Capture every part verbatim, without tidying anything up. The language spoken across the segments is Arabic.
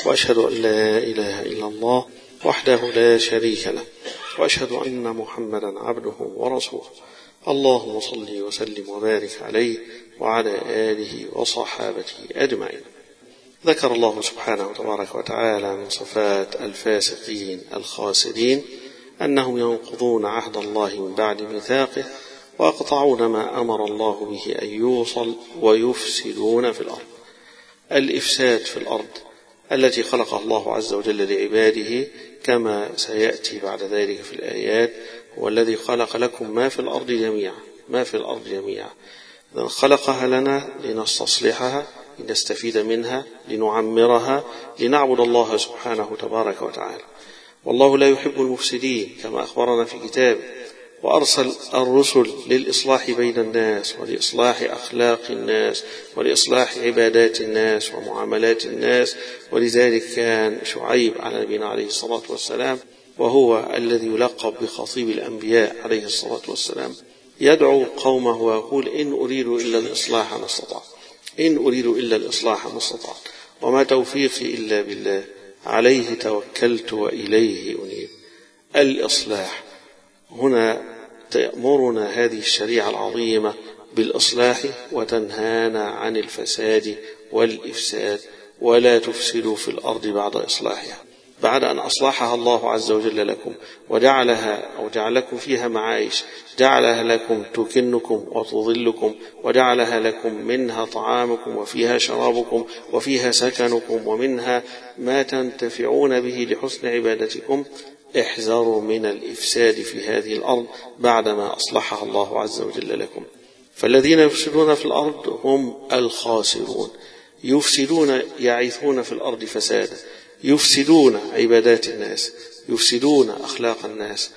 وأشهد أن لا إله إلا الله وحده لا شريك له، وأشهد أن محمدا عبده ورسوله. اللهم صل وسلم وبارك عليه وعلى آله وصحابته أجمعين. ذكر الله سبحانه تبارك وتعالى من صفات الفاسقين الخاسرين أنهم ينقضون عهد الله من بعد ميثاقه ويقطعون ما أمر الله به أن يوصل ويفسدون في الأرض. الإفساد في الأرض التي خلقها الله عز وجل لعباده كما سيأتي بعد ذلك في الآيات، هو الذي خلق لكم ما في الأرض جميعا ما في الأرض جميعا خلقها لنا لنستصلحها، لنستفيد منها، لنعمرها، لنعبد الله سبحانه تبارك وتعالى. والله لا يحب المفسدين كما أخبرنا في كتابه، وأرسل الرسل للإصلاح بين الناس ولإصلاح أخلاق الناس ولإصلاح عبادات الناس ومعاملات الناس. ولذلك كان شعيب على نبينا عليه الصلاة والسلام، وهو الذي يلقب بخطيب الأنبياء عليه الصلاة والسلام، يدعو قومه ويقول: إن أريد إلا الإصلاح ما استطعت إن أريد إلا الإصلاح ما استطعت وما توفيقي إلا بالله عليه توكلت وإليه أنيب. الإصلاح هنا تأمرنا هذه الشريعة العظيمة بالإصلاح وتنهانا عن الفساد والإفساد، ولا تفسدوا في الأرض بعد إصلاحها، بعد أن أصلحها الله عز وجل لكم وجعلها أو جعلكم فيها معايش، جعلها لكم تكنكم وتظلكم، وجعلها لكم منها طعامكم وفيها شرابكم وفيها سكنكم ومنها ما تنتفعون به لحسن عبادتكم. احذروا من الإفساد في هذه الأرض بعدما أصلحها الله عز وجل لكم. فالذين يفسدون في الأرض هم الخاسرون، يفسدون يعيثون في الأرض فسادا، يفسدون عبادات الناس، يفسدون أخلاق الناس،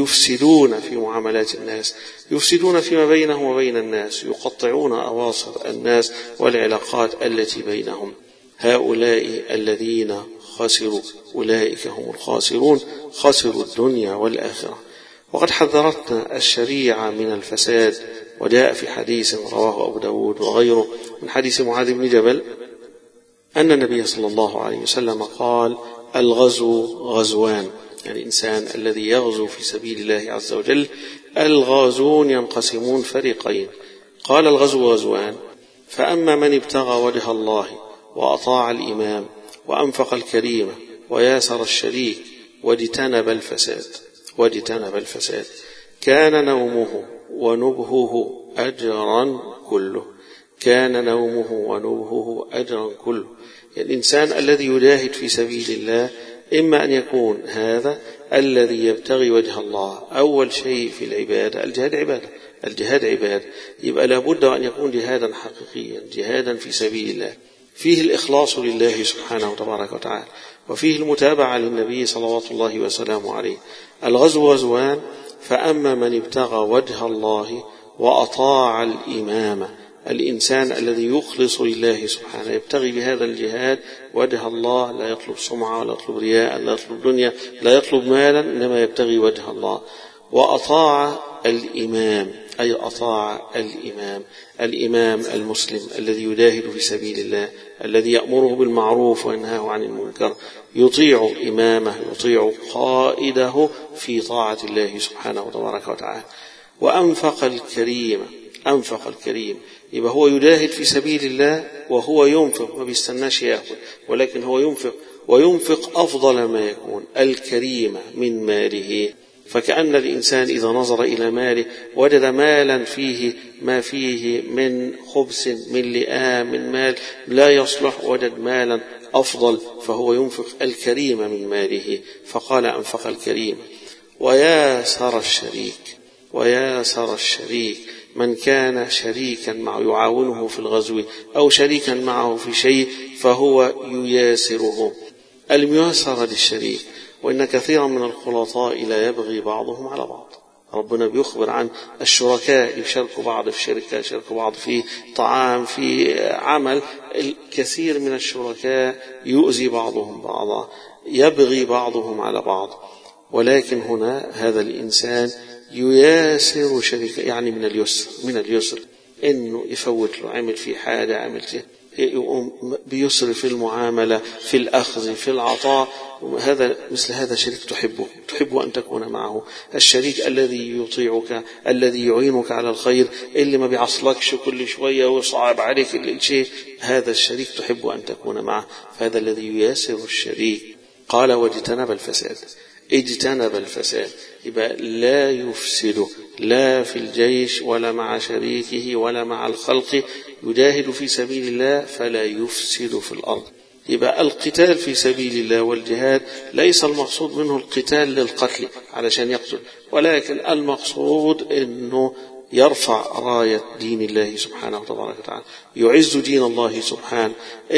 يفسدون في معاملات الناس، يفسدون فيما بينهم وبين الناس، يقطعون أواصر الناس والعلاقات التي بينهم. هؤلاء الذين خسروا، أولئك هم الخاسرون، خسروا الدنيا والآخرة. وقد حذرتنا الشريعة من الفساد، وجاء في حديث رواه أبو داود وغيره من حديث معاذ بن جبل أن النبي صلى الله عليه وسلم قال: الغزو غزوان، يعني الإنسان الذي يغزو في سبيل الله عز وجل. الغازون ينقسمون فريقين. قال: الغزو غزوان، فأما من ابتغى وجه الله وأطاع الإمام وأنفق الكريمة وياسر الشريك واجتنب الفساد واجتنب الفساد كان نومه ونبهه أجرا كله كان نومه ونبهه أجرا كله يعني الإنسان الذي يجاهد في سبيل الله إما أن يكون هذا الذي يبتغي وجه الله. أول شيء في العبادة الجهاد عبادة الجهاد عبادة يبقى لابد أن يكون جهادا حقيقيا، جهادا في سبيل الله فيه الإخلاص لله سبحانه وتبارك وتعالى، وفيه المتابعة للنبي صلوات الله وسلامه عليه. الغزو غزوان، فأما من ابتغى وجه الله وأطاع الإمام، الإنسان الذي يخلص لله سبحانه، يبتغي بهذا الجهاد وجه الله، لا يطلب سمعة ولا يطلب رياء، لا يطلب دنيا، لا يطلب مالا، إنما يبتغي وجه الله. وأطاع الإمام، أي أطاع الإمام الإمام المسلم الذي يجاهد في سبيل الله، الذي يأمره بالمعروف وينهاه عن المنكر، يطيع إمامه، يطيع قائده في طاعة الله سبحانه وتبارك وتعالى. وأنفق الكريم أنفق الكريم يبقى هو يجاهد في سبيل الله وهو ينفق، ما بيستناش يأخذ، ولكن هو ينفق، وينفق أفضل ما يكون الكريم من ماله. فكأن الإنسان إذا نظر إلى ماله وجد مالا فيه ما فيه من خبث، من لئام، من مال لا يصلح، وجد مالا أفضل، فهو ينفق الكريم من ماله. فقال: أنفق الكريم. وياسر الشريك وياسر الشريك من كان شريكا معه يعاونه في الغزو أو شريكا معه في شيء فهو يياسره. المياسرة للشريك. وإن كثيرا من الخلطاء لا يبغي بعضهم على بعض. ربنا بيخبر عن الشركاء يشاركوا بعض في شركة، يشاركوا بعض في طعام، في عمل. الكثير من الشركاء يؤذي بعضهم بعضا، يبغي بعضهم على بعض. ولكن هنا هذا الإنسان يياسر شريكه، يعني من اليسر من اليسر إنه يفوت له، عمل في حاجة، عمل فيه يقوم بيسر في المعاملة، في الأخذ، في العطاء. هذا مثل هذا شريك تحبه، تحب أن تكون معه. الشريك الذي يطيعك، الذي يعينك على الخير، اللي ما بيعصلكش كل شوية ويصعب عليك الشيء، هذا الشريك تحب أن تكون معه. فهذا الذي ييسر الشريك. قال واجتنب الفساد، اجتنب الفساد، يبقى لا يفسد لا في الجيش ولا مع شريكه ولا مع الخلق. يجاهد في سبيل الله فلا يفسد في الأرض. يبقى القتال في سبيل الله والجهاد ليس المقصود منه القتال للقتل علشان يقتل، ولكن المقصود أنه يرفع راية دين الله سبحانه وتبارك وتعالى، يعز دين الله سبحانه،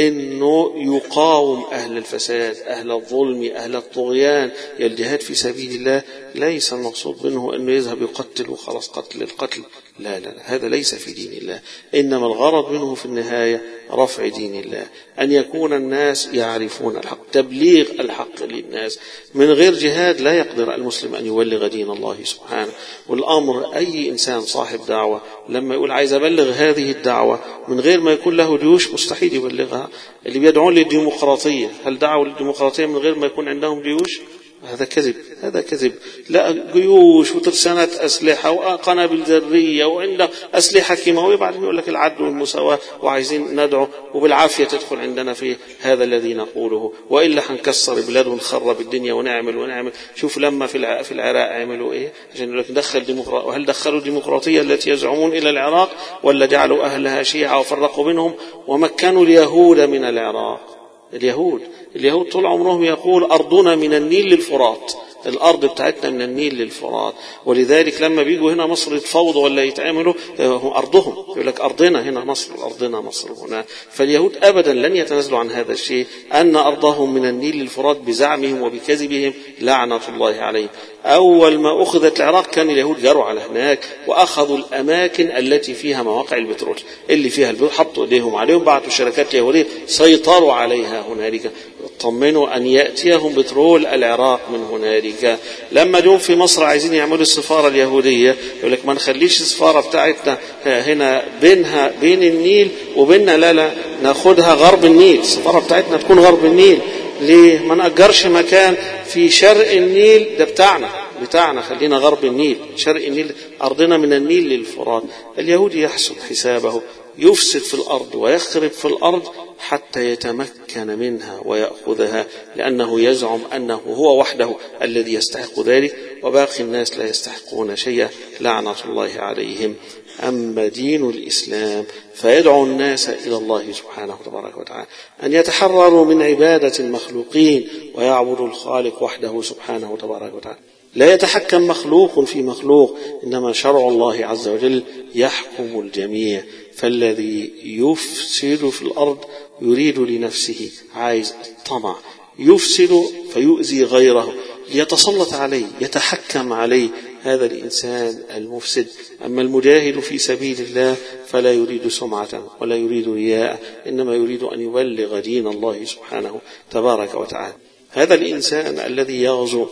أنه يقاوم أهل الفساد، أهل الظلم، أهل الطغيان. الجهاد في سبيل الله ليس المقصود منه أنه يذهب يقتل وخلاص، قتل القتل، لا لا لا، هذا ليس في دين الله. إنما الغرض منه في النهاية رفع دين الله، أن يكون الناس يعرفون الحق، تبليغ الحق للناس. من غير جهاد لا يقدر المسلم أن يبلغ دين الله سبحانه. والأمر أي إنسان صاحب دعوة لما يقول عايز أبلغ هذه الدعوة من غير ما يكون له جيوش مستحيل يبلغها. اللي بيدعون للديمقراطية، هل دعوا للديمقراطية من غير ما يكون عندهم جيوش؟ هذا كذب، هذا كذب. لا، جيوش وترسانات أسلحة وقنابل ذرية وعنده أسلحة كيماوية، بعدين يقول لك العدل والمساواة وعايزين ندعو، وبالعافية تدخل عندنا في هذا الذي نقوله، وإلا حنكسر البلاد ونخرب الدنيا ونعمل ونعمل. شوف لما في في العراق عملوا إيه عشان يقول لك ندخل ديمقراطية، وهل دخلوا الديمقراطية التي يزعمون إلى العراق، ولا جعلوا أهلها شيعة وفرقوا بينهم ومكنوا اليهود من العراق؟ اليهود اليهود طول عمرهم يقول أرضنا من النيل للفرات، الأرض بتاعتنا من النيل للفرات. ولذلك لما بيجوا هنا مصر يتفاوضوا ولا يتعاملوا هم أرضهم، يقول لك أرضنا هنا مصر، أرضنا مصر هنا. فاليهود أبدا لن يتنازلوا عن هذا الشيء، أن أرضهم من النيل للفرات بزعمهم وبكذبهم لعنة الله عليهم. أول ما أخذت العراق كان اليهود جاروا على هناك وأخذوا الأماكن التي فيها مواقع البترول، اللي فيها البترول حطوا إيديهم عليهم، بعتوا الشركات اليهودية سيطروا عليها هنالك، طمنوا أن يأتيهم بترول العراق من هنالك. لما جم في مصر عايزين يعملوا السفارة اليهودية، يقول لك ما نخليش السفارة بتاعتنا هنا بينها بين النيل وبيننا، لا لا ناخدها غرب النيل، السفارة بتاعتنا تكون غرب النيل. ليه ما نأجرش مكان في شرق النيل؟ ده بتاعنا بتاعنا خلينا غرب النيل، شرق النيل أرضنا من النيل للفرات. اليهودي يحسب حسابه، يفسد في الأرض ويخرب في الأرض حتى يتمكن منها ويأخذها، لأنه يزعم أنه هو وحده الذي يستحق ذلك وباقي الناس لا يستحقون شيئا، لعنة الله عليهم. أما دين الإسلام فيدعو الناس إلى الله سبحانه وتبارك وتعالى أن يتحرروا من عبادة المخلوقين ويعبدوا الخالق وحده سبحانه وتبارك وتعالى. لا يتحكم مخلوق في مخلوق، إنما شرع الله عز وجل يحكم الجميع. فالذي يفسد في الأرض يريد لنفسه، عايز الطمع، يفسد فيؤذي غيره، يتسلط عليه، يتحكم عليه، هذا الإنسان المفسد. أما المجاهد في سبيل الله فلا يريد سمعة ولا يريد رياء، إنما يريد أن يبلغ دين الله سبحانه تبارك وتعالى. هذا الإنسان الذي يغزو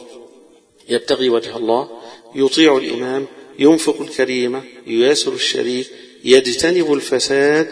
يبتغي وجه الله، يطيع الإمام، ينفق الكريمة، يياسر الشريك، يجتنب الفساد،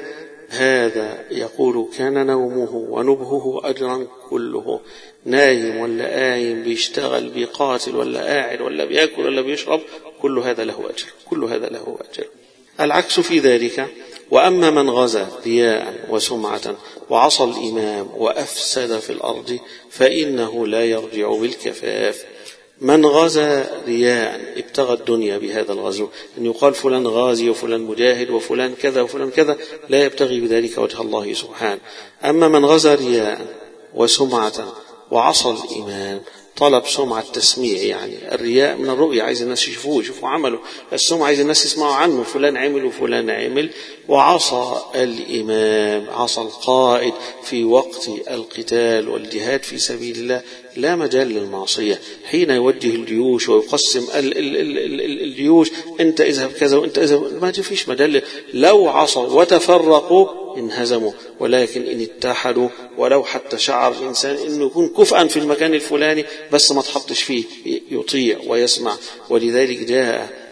هذا يقول كان نومه ونبهه أجرا كله. نايم ولا قايم، بيشتغل، بيقاتل ولا قاعد ولا بيأكل ولا بيشرب، كل هذا له أجر، كل هذا له أجر. العكس في ذلك، وأما من غزا رياء وسمعة وعصى الإمام وأفسد في الأرض فإنه لا يرجع بالكفاف. من غزا رياء ابتغى الدنيا بهذا الغزو، أن يقال فلان غازي وفلان مجاهد وفلان كذا وفلان كذا، لا يبتغي بذلك وجه الله سبحانه. أما من غزا رياء وسمعة وعصى الإمام، طلب سمعة تسميع، يعني الرياء من الرؤية، عايز الناس يشوفوه يشوفوا عمله، السمعة عايز الناس يسمعوا عنه، فلان عمل وفلان عمل. وعصى الإمام، عصى القائد في وقت القتال والجهاد في سبيل الله، لا مجال للمعصية. حين يوجه الجيوش ويقسم ال ال ال ال الجيوش، انت اذهب كذا وانت اذهب، ما فيش مجال. لو عصوا وتفرقوا انهزموا، ولكن ان اتحدوا ولو حتى شعر الإنسان انه يكون كفءا في المكان الفلاني بس ما تحطش فيه، يطيع ويسمع. ولذلك جاء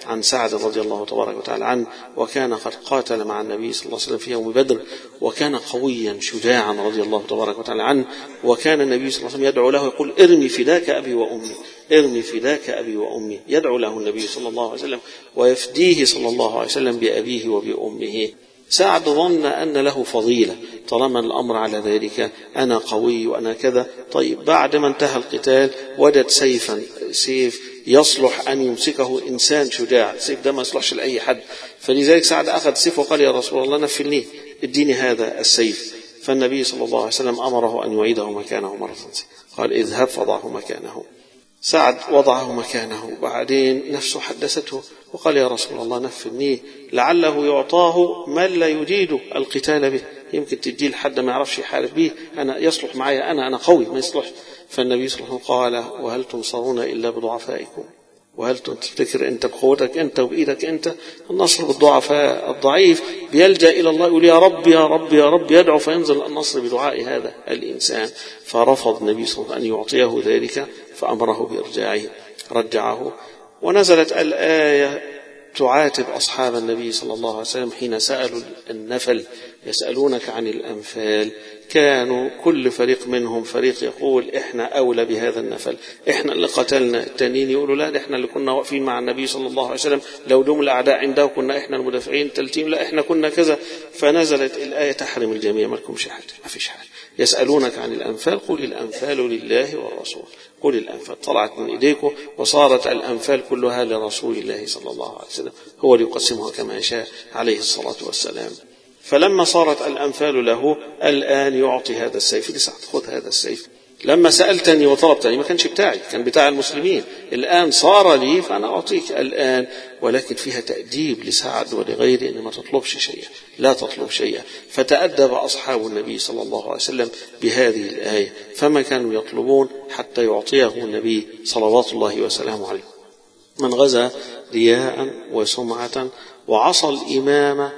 عن سعد رضي الله تبارك وتعالى عنه وكان قد قاتل مع النبي صلى الله عليه وسلم في يوم بدر وكان قويا شجاعا رضي الله تبارك وتعالى عنه، وكان النبي صلى الله عليه وسلم يدعو له يقول ارمي فداك أبي وأمي، ارمي فداك أبي وأمي، يدعو له النبي صلى الله عليه وسلم ويفديه صلى الله عليه وسلم بأبيه وبأمه. سعد ظن أن له فضيلة طالما الأمر على ذلك، أنا قوي وأنا كذا. طيب بعد ما انتهى القتال وجد سيفا، سيف يصلح أن يمسكه إنسان شجاع، سيف ده ما يصلحش لأي حد، فلذلك سعد أخذ سيف وقال يا رسول الله نفلني، اديني هذا السيف. فالنبي صلى الله عليه وسلم أمره أن يعيده مكانه مرة ثانية، قال اذهب فضعه مكانه. سعد وضعه مكانه، بعدين نفسه حدثته وقال يا رسول الله نفلني، لعله يعطاه من لا يجيد القتال به، يمكن تديه لحد ما يعرفش يحارب به، أنا يصلح معي، أنا أنا قوي ما يصلح. فالنبي صلى الله عليه وسلم قال وهل تنصرون إلا بضعفائكم، وهل تفتكر أنت بقوتك أنت وبإيدك أنت؟ النصر بالضعفاء، الضعيف بيلجأ إلى الله يقول يا رب يا رب يا رب، يدعو فينزل النصر بدعاء هذا الإنسان. فرفض النبي صلى الله عليه وسلم أن يعطيه ذلك فأمره بإرجاعه، رجعه. ونزلت الآية تعاتب أصحاب النبي صلى الله عليه وسلم حين سألوا النفل، يسألونك عن الأنفال، كانوا كل فريق منهم فريق يقول إحنا أولى بهذا النفل، إحنا اللي قتلنا، التانيين يقولوا لا إحنا اللي كنا واقفين مع النبي صلى الله عليه وسلم، لو دوم الأعداء عنده كنا إحنا المدافعين، تلتين لا إحنا كنا كذا. فنزلت الآية تحرم الجميع، ما لكمش حاجة، ما فيش حاجة. يسألونك عن الأنفال قل الأنفال لله والرسول، قل الأنفال طلعت من إيديكم وصارت الأنفال كلها لرسول الله صلى الله عليه وسلم، هو اللي يقسمها كما يشاء عليه الصلاة والسلام. فلما صارت الأنفال له الآن يعطي هذا السيف لسعد، خذ هذا السيف، لما سألتني وطلبتني ما كانش بتاعي، كان بتاع المسلمين، الآن صار لي فأنا أعطيك الآن. ولكن فيها تأديب لسعد ولغيره إن ما تطلبش شيئا، لا تطلب شيئا. فتأدب أصحاب النبي صلى الله عليه وسلم بهذه الآية، فما كانوا يطلبون حتى يعطيه النبي صلوات الله وسلامه عليه. من غزا رياء وسمعة وعصى الإمام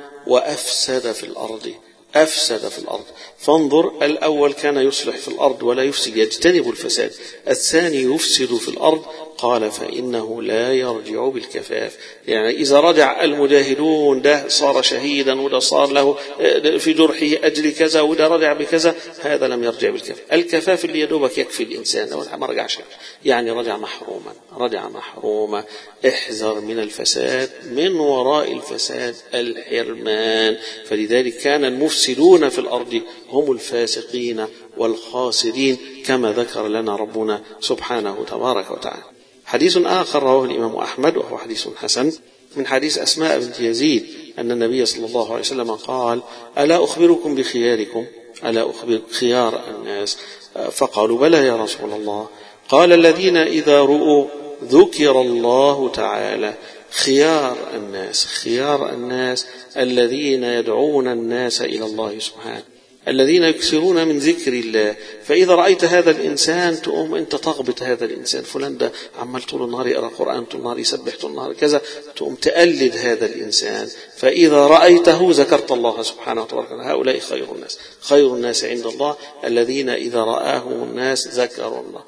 وأفسد في الأرض، أفسد في الأرض. فانظر، الأول كان يصلح في الأرض ولا يفسد، يجتنب الفساد. الثاني يفسد في الأرض، قال فإنه لا يرجع بالكفاف. يعني إذا رجع المجاهدون ده صار شهيدا وده صار له في جرحه أجل كذا وده رجع بكذا، هذا لم يرجع بالكفاف. الكفاف اللي يدوبك يكفي الإنسان، لو ما رجعش يعني رجع محروما، رجع محروما. احذر من الفساد، من وراء الفساد الحرمان. فلذلك كان المفسدون في الأرض هم الفاسقين والخاسرين كما ذكر لنا ربنا سبحانه تبارك وتعالى. حديث آخر رواه الإمام أحمد وهو حديث حسن من حديث أسماء بنت يزيد أن النبي صلى الله عليه وسلم قال ألا أخبركم بخياركم، ألا أخبر خيار الناس؟ فقالوا بلى يا رسول الله. قال الذين إذا رؤوا ذكر الله تعالى. خيار الناس، خيار الناس الذين يدعون الناس إلى الله سبحانه، الذين يكثرون من ذكر الله. فإذا رأيت هذا الإنسان تقوم أنت تغبط هذا الإنسان، فلان ده عمال طول النهار يقرأ قرآن، طول النهار يسبح، طول النهار كذا، تقوم تقلد هذا الإنسان. فإذا رأيته ذكرت الله سبحانه وتعالى. هؤلاء خير الناس، خير الناس عند الله الذين إذا رآهم الناس ذكروا الله.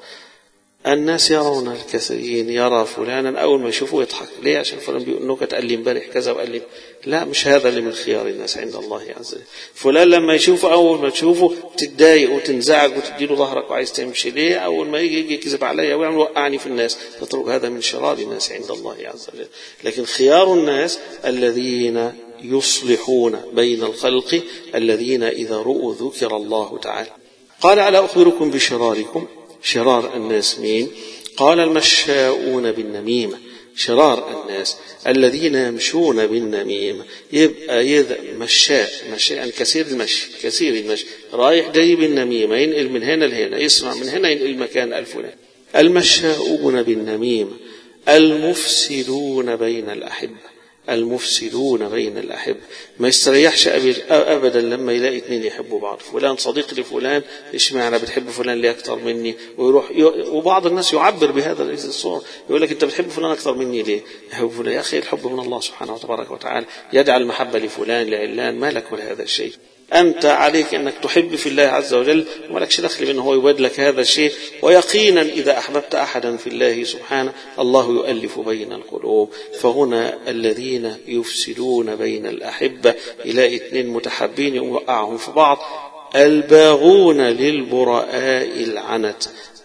الناس يرون الكثيرين، يرى فلانا أول ما يشوفوه يضحك، ليه؟ عشان فلان بيقول نكت، قال لي امبارح كذا وقال لي لا، مش هذا اللي من خيار الناس عند الله عز وجل. فلان لما يشوفه أول ما تشوفه تتضايق وتنزعج وتديله ظهرك وعايز تمشي، ليه؟ أول ما يجي يجي يكذب عليا ويعمل وقعني في الناس، تترك هذا من شرار الناس عند الله عز وجل. لكن خيار الناس الذين يصلحون بين الخلق، الذين إذا رؤوا ذكر الله تعالى. قال ألا أخبركم بشراركم؟ شرار الناس مين؟ قال المشاؤون بالنميمة. شرار الناس الذين يمشون بالنميمة. يبقى يذ مشاء، مشاء كثير المشي، كثير المشي، رايح جاي بالنميمة، ينقل من هنا لهنا، يسمع من هنا ينقل مكان الفلان. المشاؤون بالنميمة، المفسدون بين الأحبة، المفسدون بين الأحب. ما يستريحش أبدا لما يلاقي اثنين يحبوا بعض، فلان صديق لفلان، إيش معنى بتحب فلان ليه أكتر مني؟ ويروح ي... وبعض الناس يعبر بهذا الصورة، يقول لك أنت بتحب فلان أكتر مني ليه؟ يحب فلان. يا أخي الحب من الله سبحانه وتبارك وتعالى، يجعل محبة لفلان لعلان، ما لك ولا هذا الشيء. أنت عليك أنك تحب في الله عز وجل ولكش دخل بأنه هو يبادلك هذا الشيء. ويقينا إذا أحببت أحدا في الله سبحانه الله يؤلف بين القلوب. فهنا الذين يفسدون بين الأحبة إلى اثنين متحبين يوقعهم في بعض. الباغون للبراء العنت،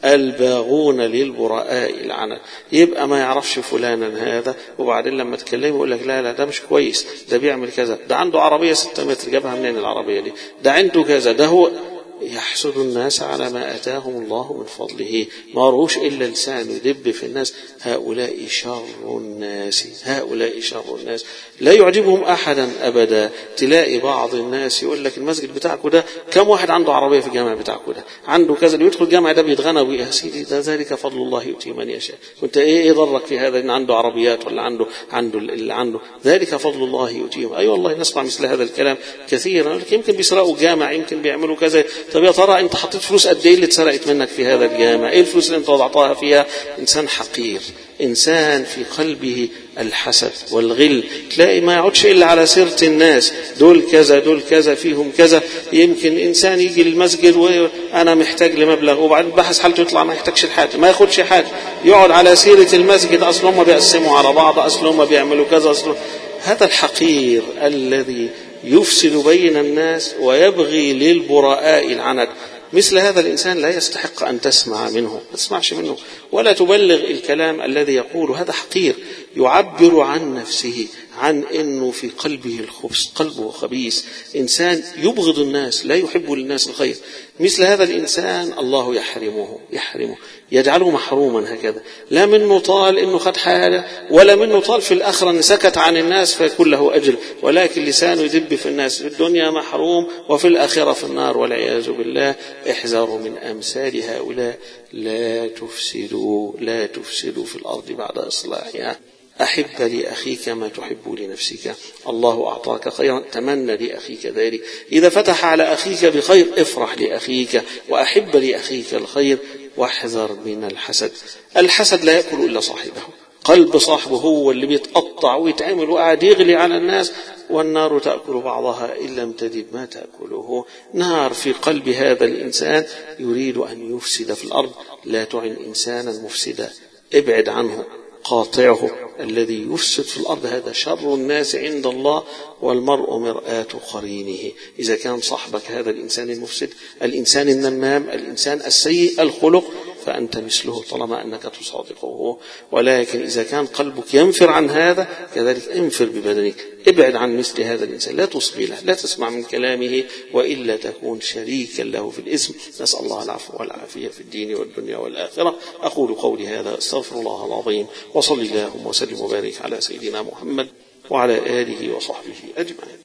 الباغون للبراء العنت، يبقى ما يعرفش فلانا هذا وبعدين لما تكلمه يقول لك لا لا ده مش كويس، ده بيعمل كذا، ده عنده عربية ستة متر جابها منين العربية دي، ده عنده كذا، ده هو يحسد الناس على ما أتاهم الله من فضله، ما روش إلا لسان يدب في الناس. هؤلاء شر الناس، هؤلاء شر الناس لا يعجبهم أحدا أبدا. تلاقي بعض الناس يقول لك المسجد بتاعكم ده كم واحد عنده عربية في الجامع بتاعكم ده، عنده كذا، اللي يدخل الجامع ده بيتغنى بيه. يا سيدي ده ذلك فضل الله يؤتي من يشاء، وانت ايه ايه ضرك في هذا ان عنده عربيات ولا عنده عنده اللي عنده، ذلك فضل الله يؤتيهم. اي أيوة والله نسمع مثل هذا الكلام كثيرا، يمكن بيسرقوا جامع، يمكن بيعملوا كذا. طب يا ترى انت حطيت فلوس قد ايه اللي اتسرقت منك في هذا الجامع؟ ايه الفلوس اللي انت وضعتها فيها؟ انسان حقير، انسان في قلبه الحسد والغل. تلاقي ما يقعدش الا على سيرة الناس، دول كذا دول كذا فيهم كذا. يمكن انسان يجي للمسجد وانا محتاج لمبلغ وبعدين بحث حالته يطلع ما يحتاجش الحاجه، ما ياخدش حاجه، يقعد على سيرة المسجد، اصل هم بيقسموا على بعض، اصل هم بيعملوا كذا، اصل هذا الحقير الذي يفسد بين الناس ويبغي للبراء العنت. مثل هذا الإنسان لا يستحق أن تسمع منه، ما تسمعش منه ولا تبلغ الكلام الذي يقول. هذا حقير يعبر عن نفسه، عن أنه في قلبه الخبث، قلبه خبيث، إنسان يبغض الناس، لا يحب للناس الخير. مثل هذا الإنسان الله يحرمه يحرمه يجعله محروما هكذا، لا منه طال إنه خد حاجة ولا منه طال في الآخرة أن سكت عن الناس فيكون له أجر، ولكن لسانه يدب في الناس، في الدنيا محروم وفي الآخرة في النار والعياذ بالله. احذروا من أمثال هؤلاء، لا تفسدوا لا تفسدوا في الأرض بعد إصلاحها. أحب لأخيك ما تحب لنفسك، الله أعطاك خيرا تمنى لأخيك ذلك. إذا فتح على أخيك بخير افرح لأخيك وأحب لأخيك الخير، واحذر من الحسد. الحسد لا يأكل إلا صاحبه، قلب صاحبه هو اللي بيتقطع ويتعمل وقاعد يغلي على الناس، والنار تأكل بعضها إن لم تجد ما تأكله. نار في قلب هذا الإنسان يريد أن يفسد في الأرض. لا تعن إنسانا مفسدا، ابعد عنه، قاطعه. الذي يفسد في الأرض هذا شر الناس عند الله، والمرء مرآة قرينه. إذا كان صاحبك هذا الإنسان المفسد، الإنسان النمام، الإنسان السيء الخلق، فأنت مثله طالما أنك تصادقه. ولكن إذا كان قلبك ينفر عن هذا كذلك انفر ببدنك، ابعد عن مثل هذا الإنسان، لا تصغي له، لا تسمع من كلامه، وإلا تكون شريكا له في الإثم. نسأل الله العفو والعافية في الدين والدنيا والآخرة. أقول قولي هذا استغفر الله العظيم، وصلي اللهم وسلم وبارك على سيدنا محمد وعلى آله وصحبه أجمعين.